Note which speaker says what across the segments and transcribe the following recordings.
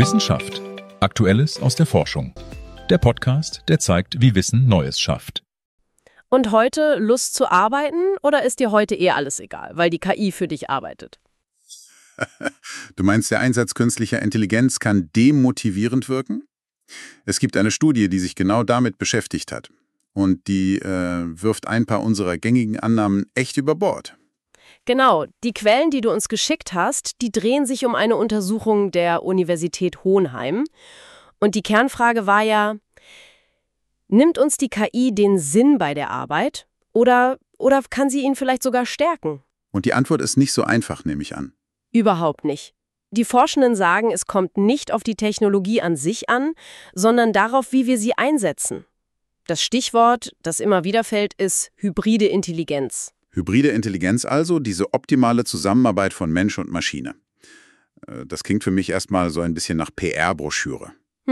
Speaker 1: Wissenschaft. Aktuelles aus der Forschung. Der Podcast, der zeigt, wie Wissen Neues schafft.
Speaker 2: Und heute Lust zu arbeiten oder ist dir heute eher alles egal, weil die KI für dich arbeitet?
Speaker 3: Du meinst, der Einsatz künstlicher Intelligenz kann demotivierend wirken? Es gibt eine Studie, die sich genau damit beschäftigt hat. Und die wirft ein paar unserer gängigen Annahmen echt über Bord.
Speaker 2: Genau, die Quellen, die du uns geschickt hast, die drehen sich um eine Untersuchung der Universität Hohenheim. Und die Kernfrage war ja, nimmt uns die KI den Sinn bei der Arbeit oder kann sie ihn vielleicht sogar stärken?
Speaker 3: Und die Antwort ist nicht so einfach, nehme ich an.
Speaker 2: Überhaupt nicht. Die Forschenden sagen, es kommt nicht auf die Technologie an sich an, sondern darauf, wie wir sie einsetzen. Das Stichwort, das immer wieder fällt, ist hybride Intelligenz.
Speaker 3: Hybride Intelligenz also, diese optimale Zusammenarbeit von Mensch und Maschine. Das klingt für mich erstmal so ein bisschen nach PR-Broschüre.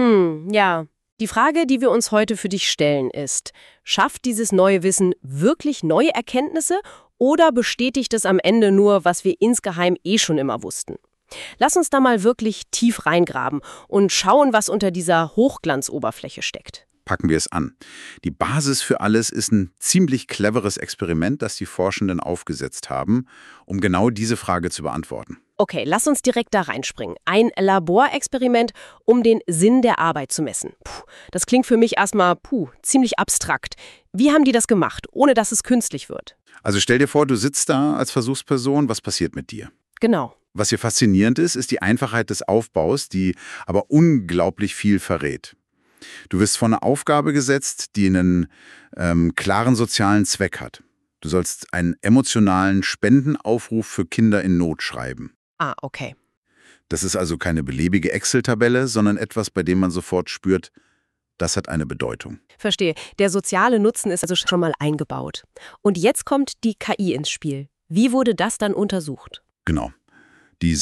Speaker 2: Ja. Die Frage, die wir uns heute für dich stellen, ist, schafft dieses neue Wissen wirklich neue Erkenntnisse oder bestätigt es am Ende nur, was wir insgeheim schon immer wussten? Lass uns da mal wirklich tief reingraben und schauen, was unter dieser Hochglanzoberfläche steckt.
Speaker 3: Packen wir es an. Die Basis für alles ist ein ziemlich cleveres Experiment, das die Forschenden aufgesetzt haben, um genau diese Frage zu beantworten.
Speaker 2: Okay, lass uns direkt da reinspringen. Ein Laborexperiment, um den Sinn der Arbeit zu messen. Das klingt für mich erstmal ziemlich abstrakt. Wie haben die das gemacht, ohne dass es künstlich wird?
Speaker 3: Also stell dir vor, du sitzt da als Versuchsperson, was passiert mit dir?
Speaker 2: Genau.
Speaker 3: Was hier faszinierend ist die Einfachheit des Aufbaus, die aber unglaublich viel verrät. Du wirst vor eine Aufgabe gesetzt, die einen klaren sozialen Zweck hat. Du sollst einen emotionalen Spendenaufruf für Kinder in Not schreiben.
Speaker 2: Ah, okay.
Speaker 3: Das ist also keine beliebige Excel-Tabelle, sondern etwas, bei dem man sofort spürt, das hat eine Bedeutung.
Speaker 2: Verstehe. Der soziale Nutzen ist also schon mal eingebaut. Und jetzt kommt die KI ins Spiel. Wie wurde das dann untersucht?
Speaker 3: Genau. Die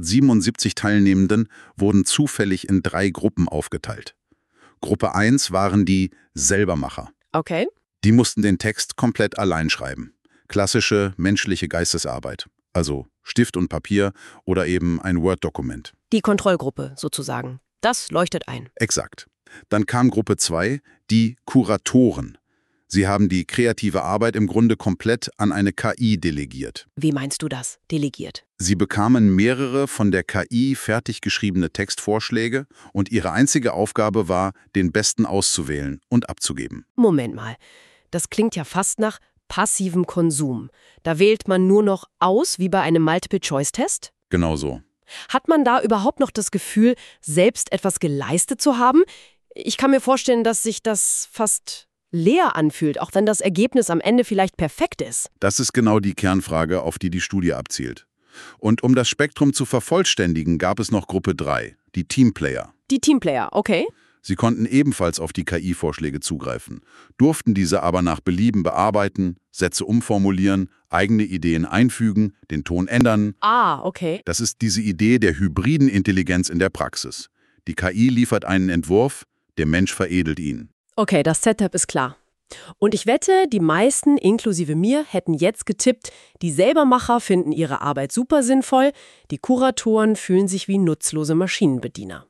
Speaker 3: 677 Teilnehmenden wurden zufällig in 3 Gruppen aufgeteilt. Gruppe 1 waren die Selbermacher.
Speaker 2: Okay.
Speaker 3: Die mussten den Text komplett allein schreiben. Klassische menschliche Geistesarbeit. Also Stift und Papier oder eben ein Word-Dokument.
Speaker 2: Die Kontrollgruppe sozusagen. Das leuchtet ein.
Speaker 3: Exakt. Dann kam Gruppe 2, die Kuratoren. Sie haben die kreative Arbeit im Grunde komplett an eine KI delegiert.
Speaker 2: Wie meinst du das, delegiert?
Speaker 3: Sie bekamen mehrere von der KI fertig geschriebene Textvorschläge und ihre einzige Aufgabe war, den besten auszuwählen und abzugeben.
Speaker 2: Moment mal, das klingt ja fast nach passivem Konsum. Da wählt man nur noch aus, wie bei einem Multiple-Choice-Test?
Speaker 3: Genau so.
Speaker 2: Hat man da überhaupt noch das Gefühl, selbst etwas geleistet zu haben? Ich kann mir vorstellen, dass sich das fast leer anfühlt, auch wenn das Ergebnis am Ende vielleicht perfekt ist.
Speaker 3: Das ist genau die Kernfrage, auf die die Studie abzielt. Und um das Spektrum zu vervollständigen, gab es noch Gruppe 3, die Teamplayer.
Speaker 2: Die Teamplayer, okay.
Speaker 3: Sie konnten ebenfalls auf die KI-Vorschläge zugreifen, durften diese aber nach Belieben bearbeiten, Sätze umformulieren, eigene Ideen einfügen, den Ton ändern.
Speaker 2: Ah, okay.
Speaker 3: Das ist diese Idee der hybriden Intelligenz in der Praxis. Die KI liefert einen Entwurf, der Mensch veredelt ihn.
Speaker 2: Okay, das Setup ist klar. Und ich wette, die meisten, inklusive mir, hätten jetzt getippt, die Selbermacher finden ihre Arbeit super sinnvoll, die Kuratoren fühlen sich wie nutzlose Maschinenbediener.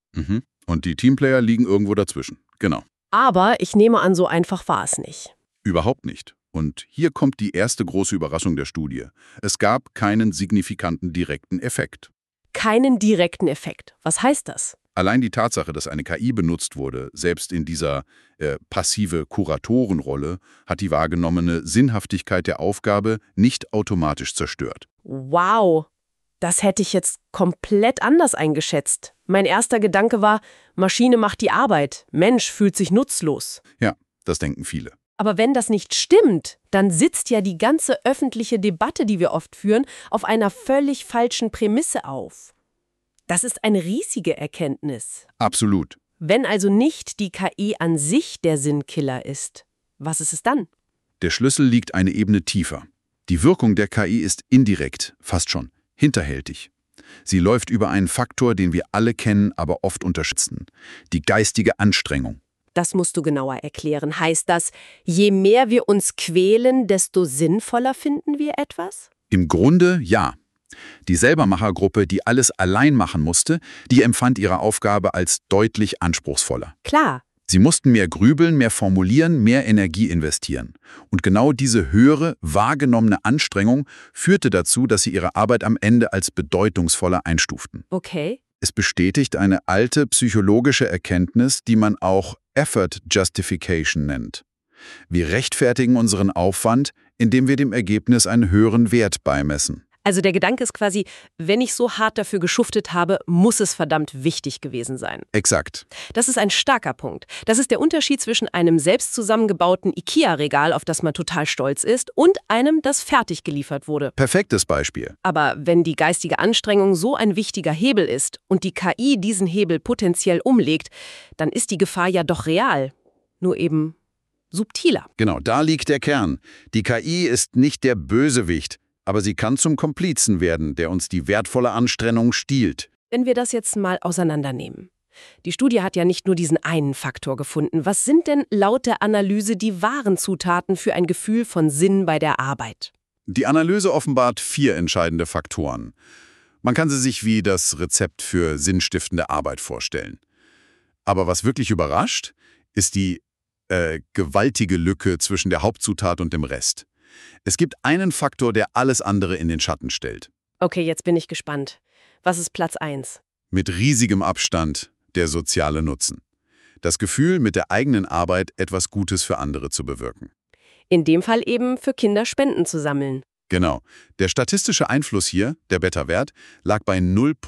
Speaker 3: Und die Teamplayer liegen irgendwo dazwischen. Genau.
Speaker 2: Aber ich nehme an, so einfach war es nicht.
Speaker 3: Überhaupt nicht. Und hier kommt die erste große Überraschung der Studie. Es gab keinen signifikanten direkten Effekt.
Speaker 2: Keinen direkten Effekt. Was heißt das?
Speaker 3: Allein die Tatsache, dass eine KI benutzt wurde, selbst in dieser passive Kuratorenrolle, hat die wahrgenommene Sinnhaftigkeit der Aufgabe nicht automatisch zerstört.
Speaker 2: Wow, das hätte ich jetzt komplett anders eingeschätzt. Mein erster Gedanke war, Maschine macht die Arbeit, Mensch fühlt sich nutzlos.
Speaker 3: Ja, das denken viele.
Speaker 2: Aber wenn das nicht stimmt, dann sitzt ja die ganze öffentliche Debatte, die wir oft führen, auf einer völlig falschen Prämisse auf. Das ist eine riesige Erkenntnis.
Speaker 3: Absolut.
Speaker 2: Wenn also nicht die KI an sich der Sinnkiller ist, was ist es dann?
Speaker 3: Der Schlüssel liegt eine Ebene tiefer. Die Wirkung der KI ist indirekt, fast schon, hinterhältig. Sie läuft über einen Faktor, den wir alle kennen, aber oft unterschätzen. Die geistige Anstrengung.
Speaker 2: Das musst du genauer erklären. Heißt das, je mehr wir uns quälen, desto sinnvoller finden wir etwas?
Speaker 3: Im Grunde ja. Die Selbermachergruppe, die alles allein machen musste, die empfand ihre Aufgabe als deutlich anspruchsvoller.
Speaker 2: Klar.
Speaker 3: Sie mussten mehr grübeln, mehr formulieren, mehr Energie investieren. Und genau diese höhere, wahrgenommene Anstrengung führte dazu, dass sie ihre Arbeit am Ende als bedeutungsvoller einstuften.
Speaker 2: Okay.
Speaker 3: Es bestätigt eine alte psychologische Erkenntnis, die man auch Effort Justification nennt. Wir rechtfertigen unseren Aufwand, indem wir dem Ergebnis einen höheren Wert beimessen.
Speaker 2: Also der Gedanke ist quasi, wenn ich so hart dafür geschuftet habe, muss es verdammt wichtig gewesen sein.
Speaker 3: Exakt.
Speaker 2: Das ist ein starker Punkt. Das ist der Unterschied zwischen einem selbst zusammengebauten IKEA-Regal, auf das man total stolz ist, und einem, das fertig geliefert wurde.
Speaker 3: Perfektes Beispiel.
Speaker 2: Aber wenn die geistige Anstrengung so ein wichtiger Hebel ist und die KI diesen Hebel potenziell umlegt, dann ist die Gefahr ja doch real. Nur eben subtiler.
Speaker 3: Genau, da liegt der Kern. Die KI ist nicht der Bösewicht, aber sie kann zum Komplizen werden, der uns die wertvolle Anstrengung stiehlt.
Speaker 2: Wenn wir das jetzt mal auseinandernehmen. Die Studie hat ja nicht nur diesen einen Faktor gefunden. Was sind denn laut der Analyse die wahren Zutaten für ein Gefühl von Sinn bei der Arbeit?
Speaker 3: Die Analyse offenbart 4 entscheidende Faktoren. Man kann sie sich wie das Rezept für sinnstiftende Arbeit vorstellen. Aber was wirklich überrascht, ist die gewaltige Lücke zwischen der Hauptzutat und dem Rest. Es gibt einen Faktor, der alles andere in den Schatten stellt.
Speaker 2: Okay, jetzt bin ich gespannt. Was ist Platz 1?
Speaker 3: Mit riesigem Abstand der soziale Nutzen. Das Gefühl, mit der eigenen Arbeit etwas Gutes für andere zu bewirken.
Speaker 2: In dem Fall eben für Kinder Spenden zu sammeln.
Speaker 3: Genau. Der statistische Einfluss hier, der Beta-Wert, lag bei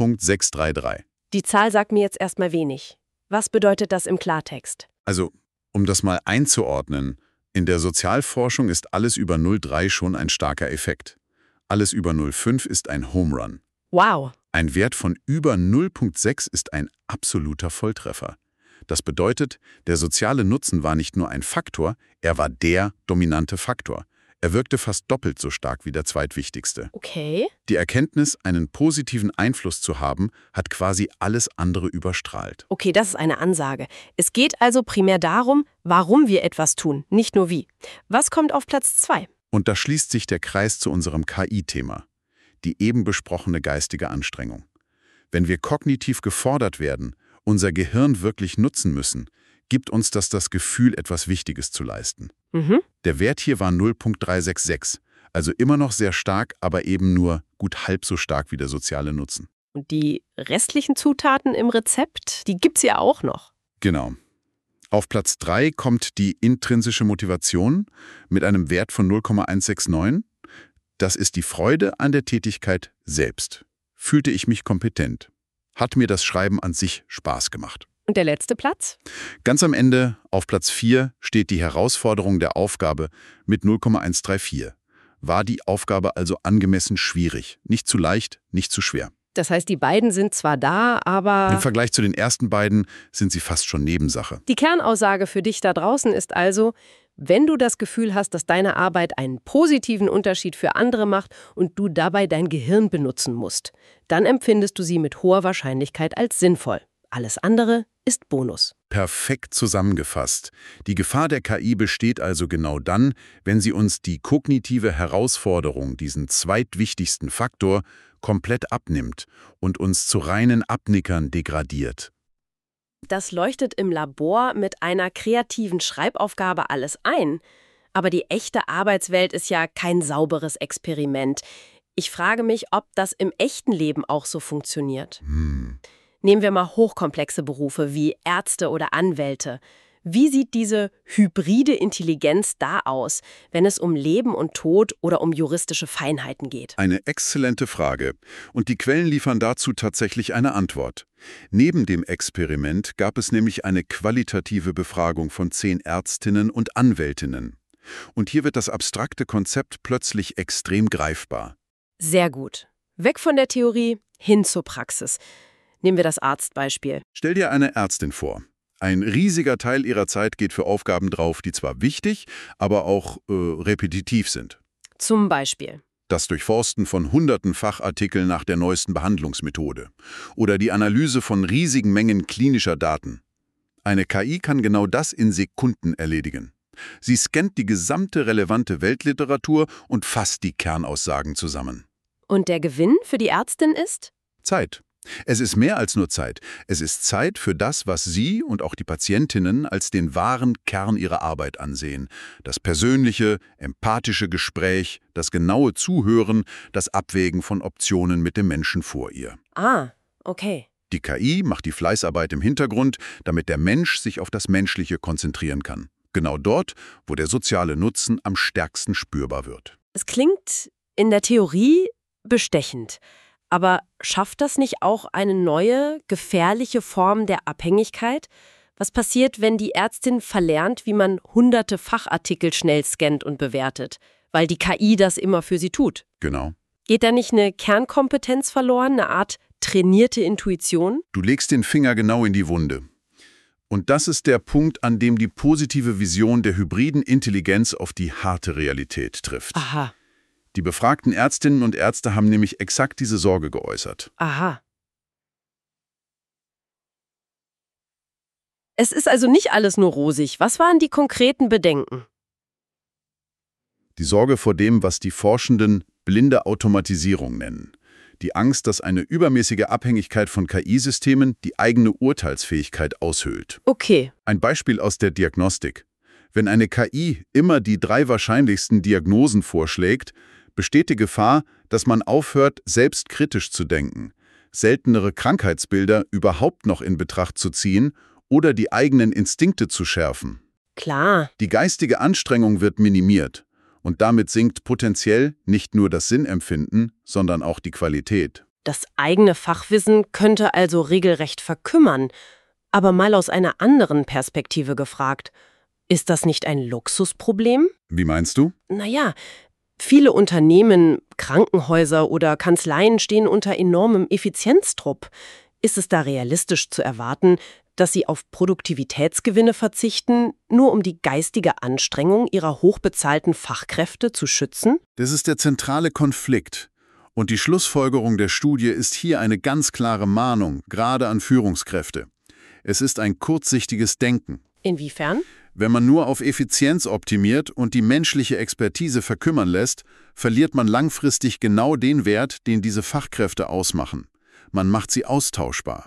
Speaker 3: 0,633.
Speaker 2: Die Zahl sagt mir jetzt erstmal wenig. Was bedeutet das im Klartext?
Speaker 3: Also, um das mal einzuordnen, in der Sozialforschung ist alles über 0,3 schon ein starker Effekt. Alles über 0,5 ist ein Home Run.
Speaker 2: Wow.
Speaker 3: Ein Wert von über 0,6 ist ein absoluter Volltreffer. Das bedeutet, der soziale Nutzen war nicht nur ein Faktor, er war der dominante Faktor. Er wirkte fast doppelt so stark wie der zweitwichtigste.
Speaker 2: Okay.
Speaker 3: Die Erkenntnis, einen positiven Einfluss zu haben, hat quasi alles andere überstrahlt.
Speaker 2: Okay, das ist eine Ansage. Es geht also primär darum, warum wir etwas tun, nicht nur wie. Was kommt auf Platz 2?
Speaker 3: Und da schließt sich der Kreis zu unserem KI-Thema. Die eben besprochene geistige Anstrengung. Wenn wir kognitiv gefordert werden, unser Gehirn wirklich nutzen müssen, gibt uns das Gefühl, etwas Wichtiges zu leisten. Der Wert hier war 0,366, also immer noch sehr stark, aber eben nur gut halb so stark wie der soziale Nutzen.
Speaker 2: Und die restlichen Zutaten im Rezept, die gibt's ja auch noch.
Speaker 3: Genau. Auf Platz 3 kommt die intrinsische Motivation mit einem Wert von 0,169. Das ist die Freude an der Tätigkeit selbst. Fühlte ich mich kompetent? Hat mir das Schreiben an sich Spaß gemacht?
Speaker 2: Und der letzte Platz?
Speaker 3: Ganz am Ende, auf Platz 4, steht die Herausforderung der Aufgabe mit 0,134. War die Aufgabe also angemessen schwierig? Nicht zu leicht, nicht zu schwer.
Speaker 2: Das heißt, die beiden sind zwar da, aber...
Speaker 3: Im Vergleich zu den ersten beiden sind sie fast schon Nebensache.
Speaker 2: Die Kernaussage für dich da draußen ist also, wenn du das Gefühl hast, dass deine Arbeit einen positiven Unterschied für andere macht und du dabei dein Gehirn benutzen musst, dann empfindest du sie mit hoher Wahrscheinlichkeit als sinnvoll. Alles andere ist Bonus.
Speaker 3: Perfekt zusammengefasst. Die Gefahr der KI besteht also genau dann, wenn sie uns die kognitive Herausforderung, diesen zweitwichtigsten Faktor, komplett abnimmt und uns zu reinen Abnickern degradiert.
Speaker 2: Das leuchtet im Labor mit einer kreativen Schreibaufgabe alles ein. Aber die echte Arbeitswelt ist ja kein sauberes Experiment. Ich frage mich, ob das im echten Leben auch so funktioniert. Nehmen wir mal hochkomplexe Berufe wie Ärzte oder Anwälte. Wie sieht diese hybride Intelligenz da aus, wenn es um Leben und Tod oder um juristische Feinheiten geht?
Speaker 3: Eine exzellente Frage. Und die Quellen liefern dazu tatsächlich eine Antwort. Neben dem Experiment gab es nämlich eine qualitative Befragung von 10 Ärztinnen und Anwältinnen. Und hier wird das abstrakte Konzept plötzlich extrem greifbar.
Speaker 2: Sehr gut. Weg von der Theorie, hin zur Praxis. Nehmen wir das Arztbeispiel.
Speaker 3: Stell dir eine Ärztin vor. Ein riesiger Teil ihrer Zeit geht für Aufgaben drauf, die zwar wichtig, aber auch repetitiv sind.
Speaker 2: Zum Beispiel.
Speaker 3: Das Durchforsten von hunderten Fachartikeln nach der neuesten Behandlungsmethode. Oder die Analyse von riesigen Mengen klinischer Daten. Eine KI kann genau das in Sekunden erledigen. Sie scannt die gesamte relevante Weltliteratur und fasst die Kernaussagen zusammen.
Speaker 2: Und der Gewinn für die Ärztin ist?
Speaker 3: Zeit. Es ist mehr als nur Zeit. Es ist Zeit für das, was Sie und auch die Patientinnen als den wahren Kern ihrer Arbeit ansehen. Das persönliche, empathische Gespräch, das genaue Zuhören, das Abwägen von Optionen mit dem Menschen vor ihr.
Speaker 2: Ah, okay.
Speaker 3: Die KI macht die Fleißarbeit im Hintergrund, damit der Mensch sich auf das Menschliche konzentrieren kann. Genau dort, wo der soziale Nutzen am stärksten spürbar wird.
Speaker 2: Es klingt in der Theorie bestechend. Aber schafft das nicht auch eine neue, gefährliche Form der Abhängigkeit? Was passiert, wenn die Ärztin verlernt, wie man hunderte Fachartikel schnell scannt und bewertet, weil die KI das immer für sie tut?
Speaker 3: Genau.
Speaker 2: Geht da nicht eine Kernkompetenz verloren, eine Art trainierte Intuition?
Speaker 3: Du legst den Finger genau in die Wunde. Und das ist der Punkt, an dem die positive Vision der hybriden Intelligenz auf die harte Realität trifft.
Speaker 2: Aha.
Speaker 3: Die befragten Ärztinnen und Ärzte haben nämlich exakt diese Sorge geäußert.
Speaker 2: Aha. Es ist also nicht alles nur rosig. Was waren die konkreten Bedenken?
Speaker 3: Die Sorge vor dem, was die Forschenden blinde Automatisierung nennen. Die Angst, dass eine übermäßige Abhängigkeit von KI-Systemen die eigene Urteilsfähigkeit aushöhlt.
Speaker 2: Okay.
Speaker 3: Ein Beispiel aus der Diagnostik. Wenn eine KI immer die 3 wahrscheinlichsten Diagnosen vorschlägt, besteht die Gefahr, dass man aufhört, selbst kritisch zu denken, seltenere Krankheitsbilder überhaupt noch in Betracht zu ziehen oder die eigenen Instinkte zu schärfen.
Speaker 2: Klar.
Speaker 3: Die geistige Anstrengung wird minimiert und damit sinkt potenziell nicht nur das Sinnempfinden, sondern auch die Qualität.
Speaker 2: Das eigene Fachwissen könnte also regelrecht verkümmern. Aber mal aus einer anderen Perspektive gefragt, ist das nicht ein Luxusproblem?
Speaker 3: Wie meinst du?
Speaker 2: Naja, viele Unternehmen, Krankenhäuser oder Kanzleien stehen unter enormem Effizienzdruck. Ist es da realistisch zu erwarten, dass sie auf Produktivitätsgewinne verzichten, nur um die geistige Anstrengung ihrer hochbezahlten Fachkräfte zu schützen?
Speaker 3: Das ist der zentrale Konflikt. Und die Schlussfolgerung der Studie ist hier eine ganz klare Mahnung, gerade an Führungskräfte. Es ist ein kurzsichtiges Denken.
Speaker 2: Inwiefern?
Speaker 3: Wenn man nur auf Effizienz optimiert und die menschliche Expertise verkümmern lässt, verliert man langfristig genau den Wert, den diese Fachkräfte ausmachen. Man macht sie austauschbar.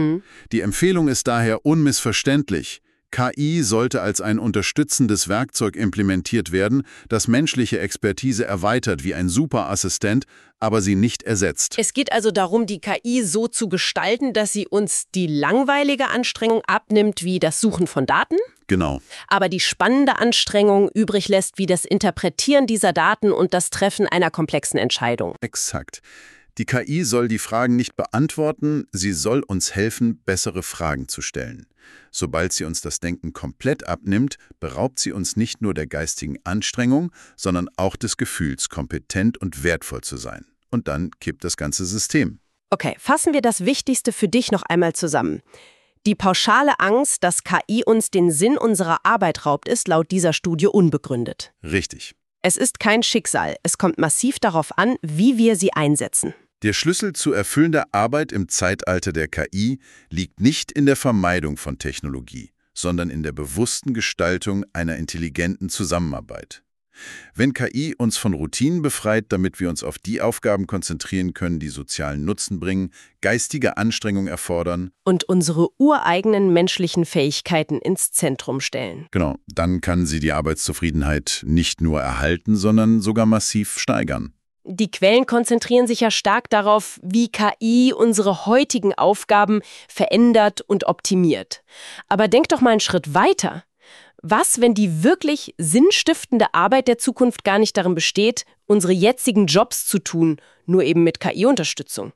Speaker 3: Die Empfehlung ist daher unmissverständlich. KI sollte als ein unterstützendes Werkzeug implementiert werden, das menschliche Expertise erweitert wie ein Superassistent, aber sie nicht ersetzt.
Speaker 2: Es geht also darum, die KI so zu gestalten, dass sie uns die langweilige Anstrengung abnimmt, wie das Suchen von Daten?
Speaker 3: Genau.
Speaker 2: Aber die spannende Anstrengung übrig lässt, wie das Interpretieren dieser Daten und das Treffen einer komplexen Entscheidung.
Speaker 3: Exakt. Die KI soll die Fragen nicht beantworten, sie soll uns helfen, bessere Fragen zu stellen. Sobald sie uns das Denken komplett abnimmt, beraubt sie uns nicht nur der geistigen Anstrengung, sondern auch des Gefühls, kompetent und wertvoll zu sein. Und dann kippt das ganze System.
Speaker 2: Okay, fassen wir das Wichtigste für dich noch einmal zusammen. Die pauschale Angst, dass KI uns den Sinn unserer Arbeit raubt, ist laut dieser Studie unbegründet.
Speaker 3: Richtig.
Speaker 2: Es ist kein Schicksal. Es kommt massiv darauf an, wie wir sie einsetzen.
Speaker 3: Der Schlüssel zu erfüllender Arbeit im Zeitalter der KI liegt nicht in der Vermeidung von Technologie, sondern in der bewussten Gestaltung einer intelligenten Zusammenarbeit. Wenn KI uns von Routinen befreit, damit wir uns auf die Aufgaben konzentrieren können, die sozialen Nutzen bringen, geistige Anstrengung erfordern
Speaker 2: und unsere ureigenen menschlichen Fähigkeiten ins Zentrum stellen.
Speaker 3: Genau, dann kann sie die Arbeitszufriedenheit nicht nur erhalten, sondern sogar massiv steigern.
Speaker 2: Die Quellen konzentrieren sich ja stark darauf, wie KI unsere heutigen Aufgaben verändert und optimiert. Aber denk doch mal einen Schritt weiter. Was, wenn die wirklich sinnstiftende Arbeit der Zukunft gar nicht darin besteht, unsere jetzigen Jobs zu tun, nur eben mit KI-Unterstützung?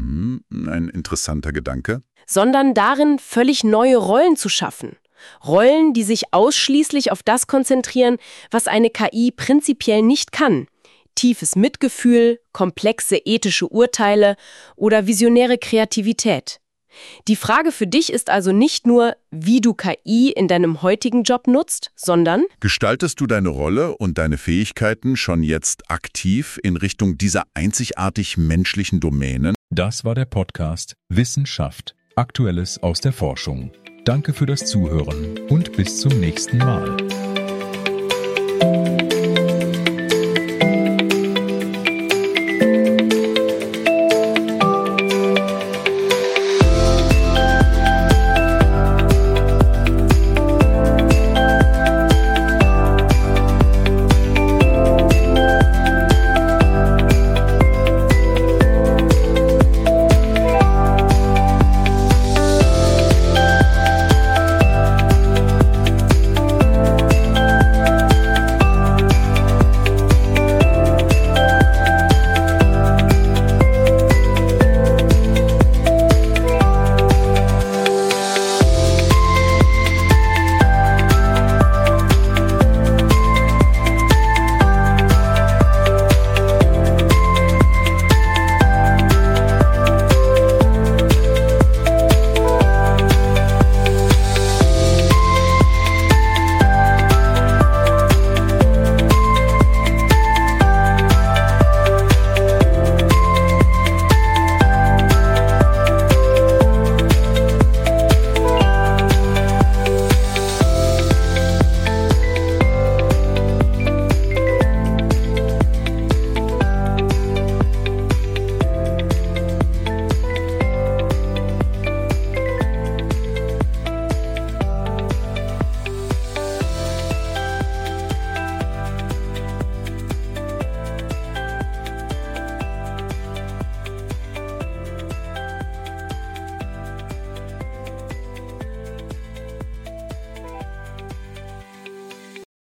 Speaker 3: Ein interessanter Gedanke.
Speaker 2: Sondern darin, völlig neue Rollen zu schaffen. Rollen, die sich ausschließlich auf das konzentrieren, was eine KI prinzipiell nicht kann. Tiefes Mitgefühl, komplexe ethische Urteile oder visionäre Kreativität. Die Frage für dich ist also nicht nur, wie du KI in deinem heutigen Job nutzt, sondern:
Speaker 3: Gestaltest du deine Rolle und deine Fähigkeiten schon jetzt aktiv in Richtung dieser einzigartig menschlichen Domänen?
Speaker 1: Das war der Podcast Wissenschaft. Aktuelles aus der Forschung. Danke für das Zuhören und bis zum nächsten Mal.